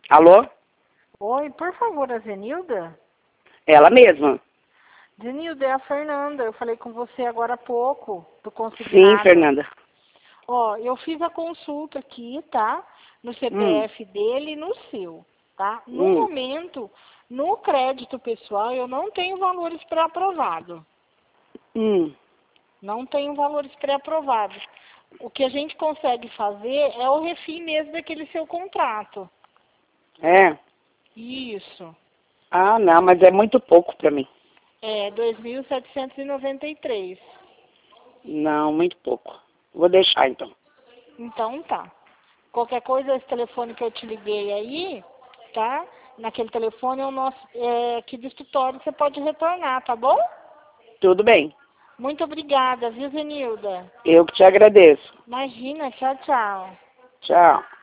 Alô? Oi, por favor, a Zenilda? Ela mesma. Zenilda, é a Fernanda. Eu falei com você agora há pouco, do consignado. Sim, Fernanda. Ó, eu fiz a consulta aqui, tá? No CPF dele e no seu, tá? No momento, no crédito pessoal, eu não tenho valores pré-aprovados. Não tenho valores pré-aprovados. O que a gente consegue fazer é o refim mesmo daquele seu contrato. É? Isso. Ah, não, mas é muito pouco pra mim. É 2.793. Não, muito pouco. Vou deixar, então. Então tá. Qualquer coisa, esse telefone que eu te liguei aí, tá? Naquele telefone é o nosso aqui do escritório, você pode retornar, tá bom? Tudo bem. Muito obrigada, viu, Zenilda? Eu que te agradeço. Imagina, tchau, tchau. Tchau.